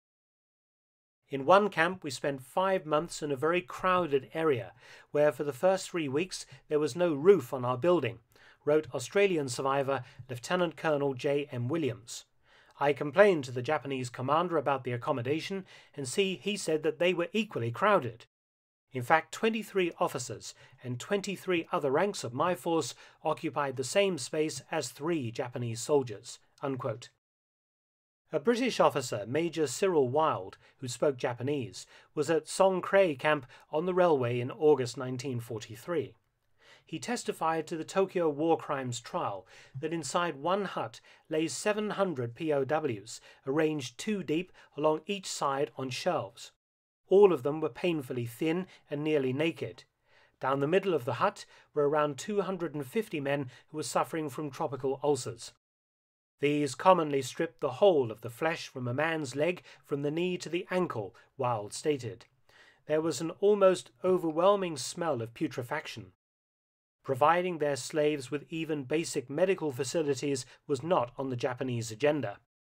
In one camp we spent 5 months in a very crowded area, where for the first 3 weeks there was no roof on our building, wrote Australian survivor Lieutenant Colonel J. M. Williams. I complained to the Japanese commander about the accommodation, and he said that they were equally crowded. In fact, 23 officers and 23 other ranks of my force occupied the same space as 3 Japanese soldiers." Unquote. A British officer, Major Cyril Wilde, who spoke Japanese, was at Songkrai camp on the railway in August 1943. He testified to the Tokyo War Crimes trial that inside one hut lay 700 POWs, arranged 2 deep along each side on shelves. All of them were painfully thin and nearly naked. Down the middle of the hut were around 250 men who were suffering from tropical ulcers. These commonly stripped the whole of the flesh from a man's leg from the knee to the ankle, Wilde stated. There was an almost overwhelming smell of putrefaction. Providing their slaves with even basic medical facilities was not on the Japanese agenda.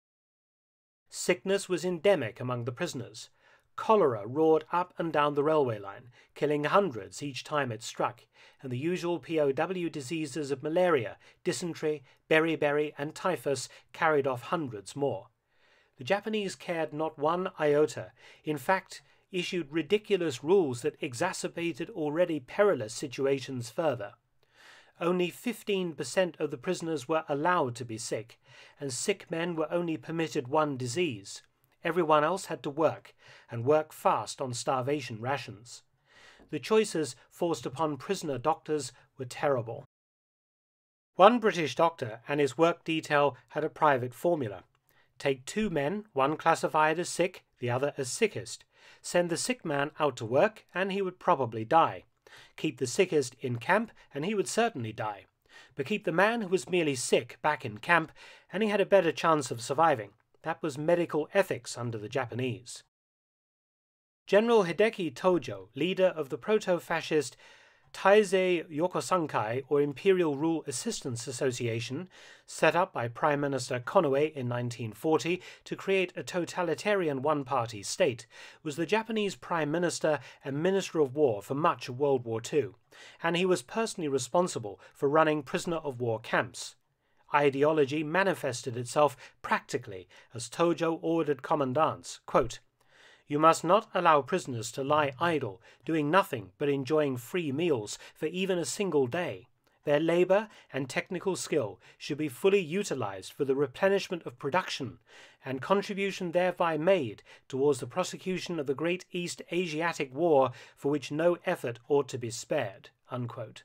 Sickness was endemic among the prisoners. Cholera roared up and down the railway line, killing hundreds each time it struck, and the usual POW diseases of malaria, dysentery, beriberi, and typhus carried off hundreds more. The Japanese cared not one iota, in fact, issued ridiculous rules that exacerbated already perilous situations further. Only 15% of the prisoners were allowed to be sick, and sick men were only permitted one disease. Everyone else had to work, and work fast on starvation rations. The choices forced upon prisoner doctors were terrible. One British doctor and his work detail had a private formula. Take 2 men, one classified as sick, the other as sickest. Send the sick man out to work, and he would probably die. Keep the sickest in camp, and he would certainly die. But keep the man who was merely sick back in camp, and he had a better chance of surviving. That was medical ethics under the Japanese. General Hideki Tojo, leader of the proto-fascist Taizei Yokosankai, or Imperial Rule Assistance Association, set up by Prime Minister Konoe in 1940 to create a totalitarian one-party state, was the Japanese Prime Minister and Minister of War for much of World War II, and he was personally responsible for running prisoner-of-war camps. Ideology manifested itself practically as Tojo ordered commandants, quote, "You must not allow prisoners to lie idle, doing nothing but enjoying free meals for even a single day. Their labor and technical skill should be fully utilized for the replenishment of production and contribution thereby made towards the prosecution of the great East Asiatic War for which no effort ought to be spared." Unquote.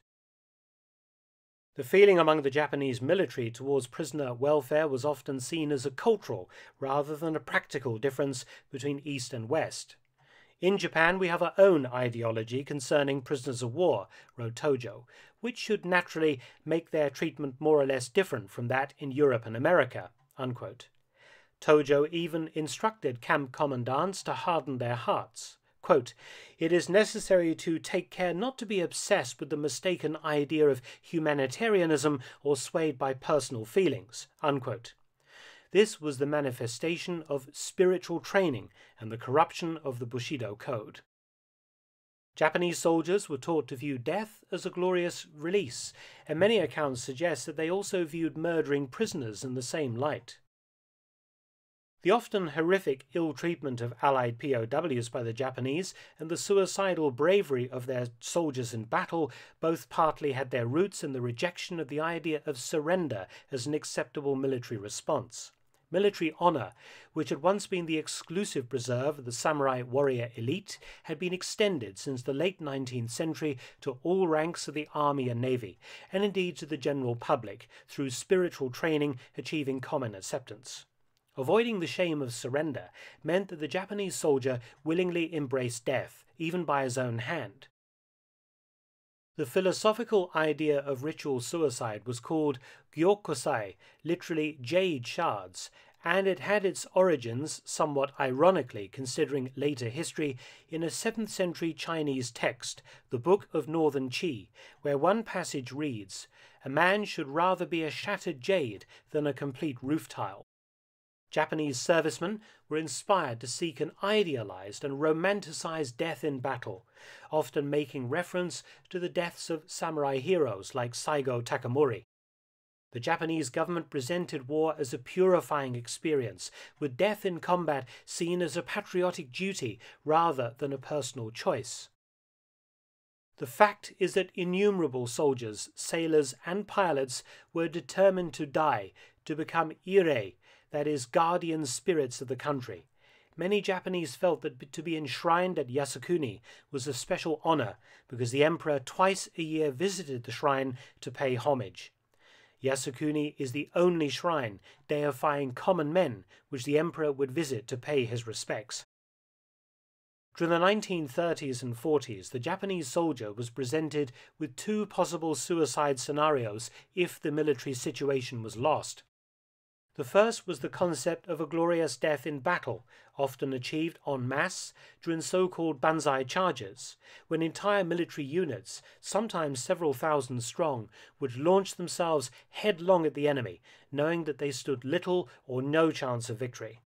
The feeling among the Japanese military towards prisoner welfare was often seen as a cultural rather than a practical difference between East and West. "In Japan we have our own ideology concerning prisoners of war," wrote Tojo, "which should naturally make their treatment more or less different from that in Europe and America." Unquote. Tojo even instructed camp commandants to harden their hearts. Quote, "It is necessary to take care not to be obsessed with the mistaken idea of humanitarianism or swayed by personal feelings." Unquote. This was the manifestation of spiritual training and the corruption of the Bushido Code. Japanese soldiers were taught to view death as a glorious release, and many accounts suggest that they also viewed murdering prisoners in the same light. The often horrific ill treatment of Allied POWs by the Japanese and the suicidal bravery of their soldiers in battle both partly had their roots in the rejection of the idea of surrender as an acceptable military response. Military honor, which had once been the exclusive preserve of the samurai warrior elite, had been extended since the late 19th century to all ranks of the army and navy, and indeed to the general public, through spiritual training achieving common acceptance. Avoiding the shame of surrender meant that the Japanese soldier willingly embraced death, even by his own hand. The philosophical idea of ritual suicide was called gyokosai, literally jade shards, and it had its origins, somewhat ironically considering later history, in a 7th century Chinese text, the Book of Northern Qi, where one passage reads, "A man should rather be a shattered jade than a complete roof tile." Japanese servicemen were inspired to seek an idealized and romanticized death in battle, often making reference to the deaths of samurai heroes like Saigo Takamori. The Japanese government presented war as a purifying experience, with death in combat seen as a patriotic duty rather than a personal choice. The fact is that innumerable soldiers, sailors, and pilots were determined to die, to become irei, that is, guardian spirits of the country. Many Japanese felt that to be enshrined at Yasukuni was a special honor because the emperor twice a year visited the shrine to pay homage. Yasukuni is the only shrine deifying common men which the emperor would visit to pay his respects. During the 1930s and 40s, the Japanese soldier was presented with two possible suicide scenarios if the military situation was lost. The first was the concept of a glorious death in battle, often achieved en masse during so-called Banzai charges, when entire military units, sometimes several thousand strong, would launch themselves headlong at the enemy, knowing that they stood little or no chance of victory.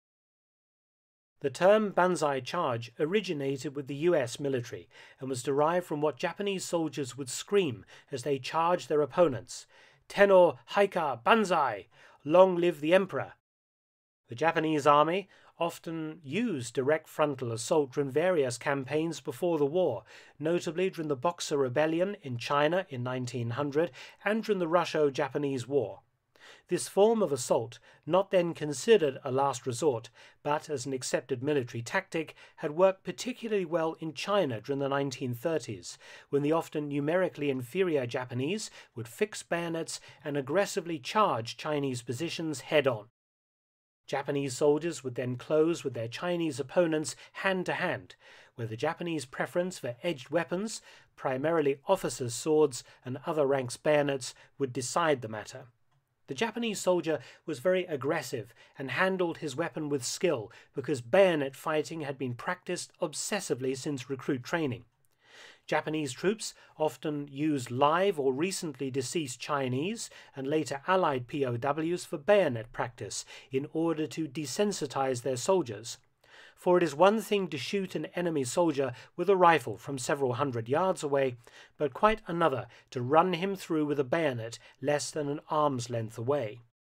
The term Banzai charge originated with the US military and was derived from what Japanese soldiers would scream as they charged their opponents, "Tenno Haika Banzai! Long live the Emperor!" The Japanese army often used direct frontal assault during various campaigns before the war, notably during the Boxer Rebellion in China in 1900 and during the Russo-Japanese War. This form of assault, not then considered a last resort, but as an accepted military tactic, had worked particularly well in China during the 1930s, when the often numerically inferior Japanese would fix bayonets and aggressively charge Chinese positions head-on. Japanese soldiers would then close with their Chinese opponents hand-to-hand, where the Japanese preference for edged weapons, primarily officers' swords and other ranks' bayonets, would decide the matter. The Japanese soldier was very aggressive and handled his weapon with skill because bayonet fighting had been practiced obsessively since recruit training. Japanese troops often used live or recently deceased Chinese and later Allied POWs for bayonet practice in order to desensitize their soldiers. For it is one thing to shoot an enemy soldier with a rifle from several hundred yards away, but quite another to run him through with a bayonet less than an arm's length away.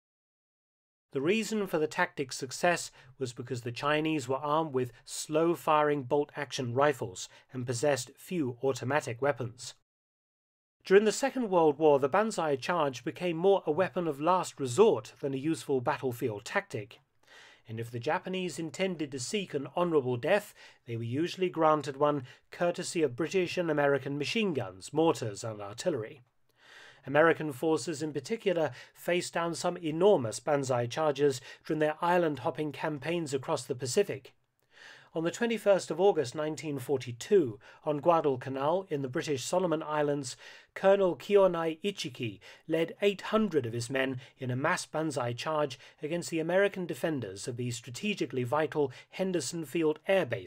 The reason for the tactic's success was because the Chinese were armed with slow-firing bolt-action rifles and possessed few automatic weapons. During the Second World War, the Banzai charge became more a weapon of last resort than a useful battlefield tactic. And if the Japanese intended to seek an honourable death, they were usually granted one courtesy of British and American machine guns, mortars and artillery. American forces in particular faced down some enormous Banzai charges during their island-hopping campaigns across the Pacific. On the 21st of August 1942, on Guadalcanal in the British Solomon Islands, Colonel Kiyonai Ichiki led 800 of his men in a mass Banzai charge against the American defenders of the strategically vital Henderson Field Air Base,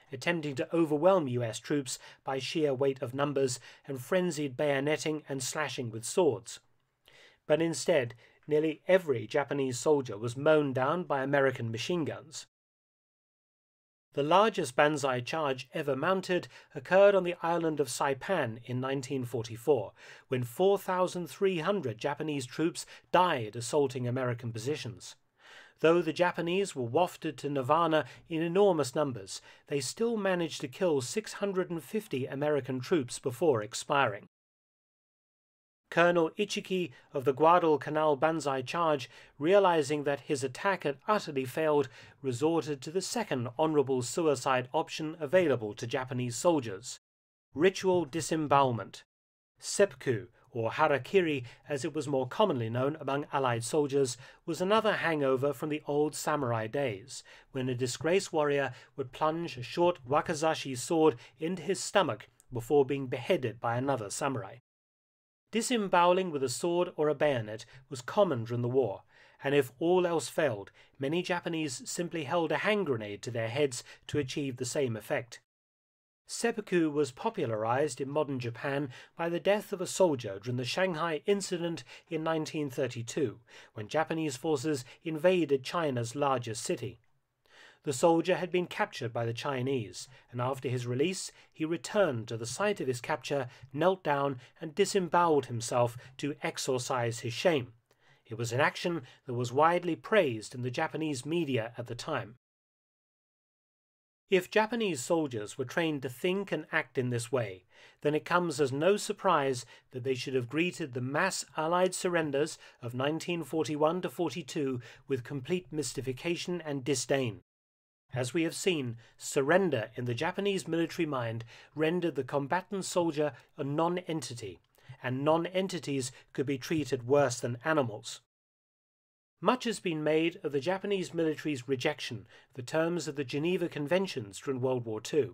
attempting to overwhelm US troops by sheer weight of numbers and frenzied bayoneting and slashing with swords. But instead, nearly every Japanese soldier was mown down by American machine guns. The largest Banzai charge ever mounted occurred on the island of Saipan in 1944, when 4,300 Japanese troops died assaulting American positions. Though the Japanese were wafted to Nirvana in enormous numbers, they still managed to kill 650 American troops before expiring. Colonel Ichiki of the Guadalcanal Banzai Charge, realizing that his attack had utterly failed, resorted to the second honorable suicide option available to Japanese soldiers: ritual disembowelment. Seppuku, or harakiri as it was more commonly known among Allied soldiers, was another hangover from the old samurai days, when a disgraced warrior would plunge a short wakizashi sword into his stomach before being beheaded by another samurai. Disemboweling with a sword or a bayonet was common during the war, and if all else failed, many Japanese simply held a hand grenade to their heads to achieve the same effect. Seppuku was popularized in modern Japan by the death of a soldier during the Shanghai incident in 1932, when Japanese forces invaded China's largest city. The soldier had been captured by the Chinese, and after his release he returned to the site of his capture, knelt down and disemboweled himself to exorcise his shame. It was an action that was widely praised in the Japanese media at the time. If Japanese soldiers were trained to think and act in this way, then it comes as no surprise that they should have greeted the mass Allied surrenders of 1941–42 with complete mystification and disdain. As we have seen, surrender in the Japanese military mind rendered the combatant soldier a non-entity, and non-entities could be treated worse than animals. Much has been made of the Japanese military's rejection of the terms of the Geneva Conventions during World War II.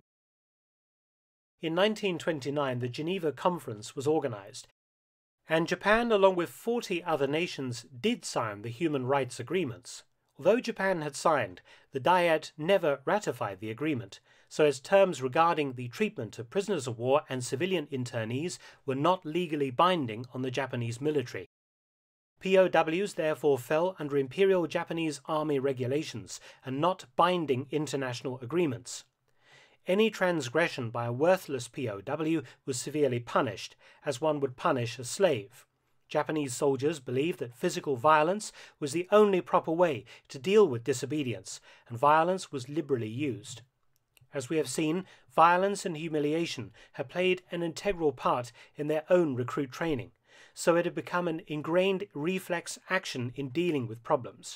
In 1929, the Geneva Conference was organized, and Japan, along with 40 other nations, did sign the human rights agreements. Although Japan had signed, the Diet never ratified the agreement, so its terms regarding the treatment of prisoners of war and civilian internees were not legally binding on the Japanese military. POWs therefore fell under Imperial Japanese Army regulations and not binding international agreements. Any transgression by a worthless POW was severely punished, as one would punish a slave. Japanese soldiers believed that physical violence was the only proper way to deal with disobedience, and violence was liberally used. As we have seen, violence and humiliation have played an integral part in their own recruit training, so it had become an ingrained reflex action in dealing with problems.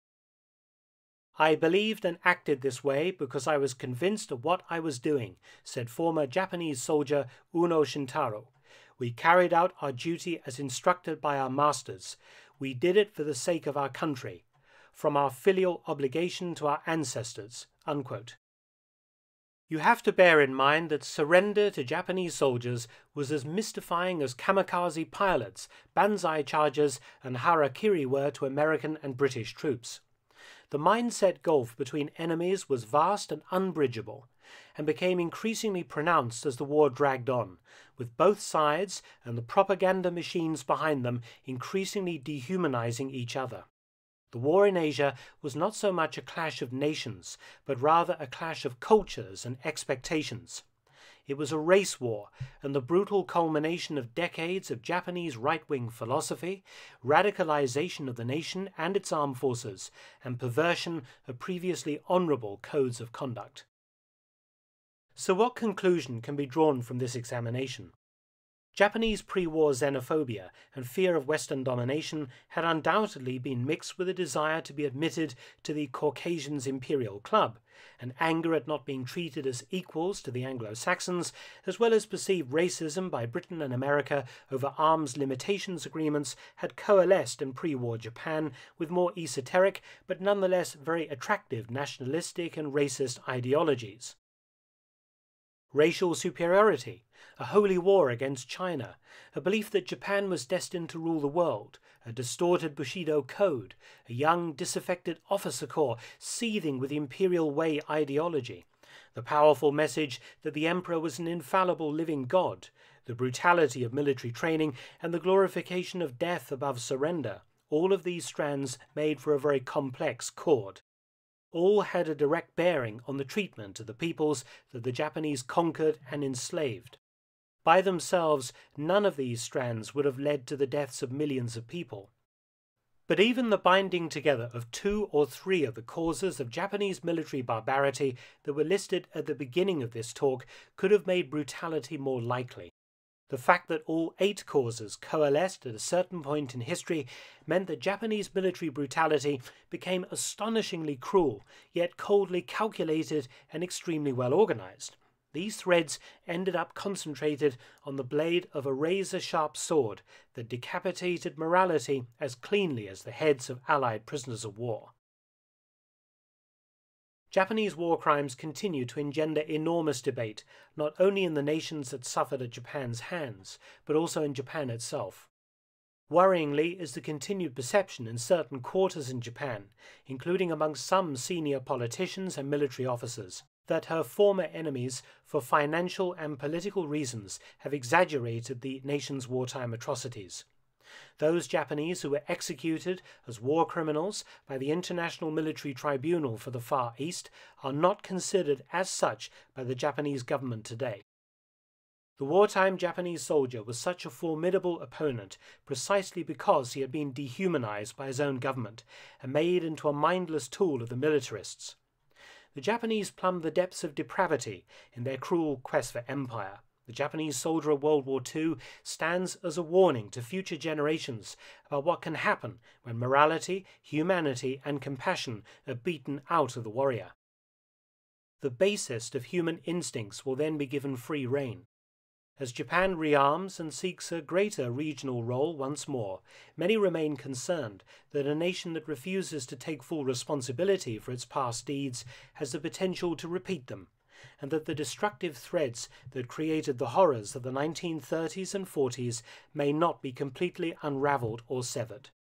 "I believed and acted this way because I was convinced of what I was doing," said former Japanese soldier Uno Shintaro. "We carried out our duty as instructed by our masters. We did it for the sake of our country, from our filial obligation to our ancestors." Unquote. You have to bear in mind that surrender to Japanese soldiers was as mystifying as kamikaze pilots, banzai chargers, and harakiri were to American and British troops. The mindset gulf between enemies was vast and unbridgeable, and became increasingly pronounced as the war dragged on, with both sides and the propaganda machines behind them increasingly dehumanizing each other. The war in Asia was not so much a clash of nations, but rather a clash of cultures and expectations. It was a race war, and the brutal culmination of decades of Japanese right-wing philosophy, radicalization of the nation and its armed forces, and perversion of previously honorable codes of conduct. So what conclusion can be drawn from this examination? Japanese pre-war xenophobia and fear of Western domination had undoubtedly been mixed with a desire to be admitted to the Caucasians' imperial club, and anger at not being treated as equals to the Anglo-Saxons, as well as perceived racism by Britain and America over arms limitations agreements, had coalesced in pre-war Japan with more esoteric but nonetheless very attractive nationalistic and racist ideologies. Racial superiority, a holy war against China, a belief that Japan was destined to rule the world, a distorted Bushido code, a young disaffected officer corps seething with the imperial way ideology, The powerful message that the emperor was an infallible living god, the brutality of military training, and the glorification of death above surrender, all of these strands made for a very complex chord. All had a direct bearing on the treatment of the peoples that the Japanese conquered and enslaved. By themselves, none of these strands would have led to the deaths of millions of people. But even the binding together of 2 or 3 of the causes of Japanese military barbarity that were listed at the beginning of this talk could have made brutality more likely. The fact that all 8 causes coalesced at a certain point in history meant that Japanese military brutality became astonishingly cruel, yet coldly calculated and extremely well organized. These threads ended up concentrated on the blade of a razor-sharp sword that decapitated morality as cleanly as the heads of Allied prisoners of war. Japanese war crimes continue to engender enormous debate, not only in the nations that suffered at Japan's hands, but also in Japan itself. Worryingly is the continued perception in certain quarters in Japan, including among some senior politicians and military officers, that her former enemies, for financial and political reasons, have exaggerated the nation's wartime atrocities. Those Japanese who were executed as war criminals by the International Military Tribunal for the Far East are not considered as such by the Japanese government today. The wartime Japanese soldier was such a formidable opponent precisely because he had been dehumanized by his own government and made into a mindless tool of the militarists. The Japanese plumbed the depths of depravity in their cruel quest for empire. The Japanese soldier of World War II stands as a warning to future generations about what can happen when morality, humanity, and compassion are beaten out of the warrior. The basest of human instincts will then be given free rein. As Japan rearms and seeks a greater regional role once more, many remain concerned that a nation that refuses to take full responsibility for its past deeds has the potential to repeat them, and that the destructive threads that created the horrors of the 1930s and 40s may not be completely unraveled or severed.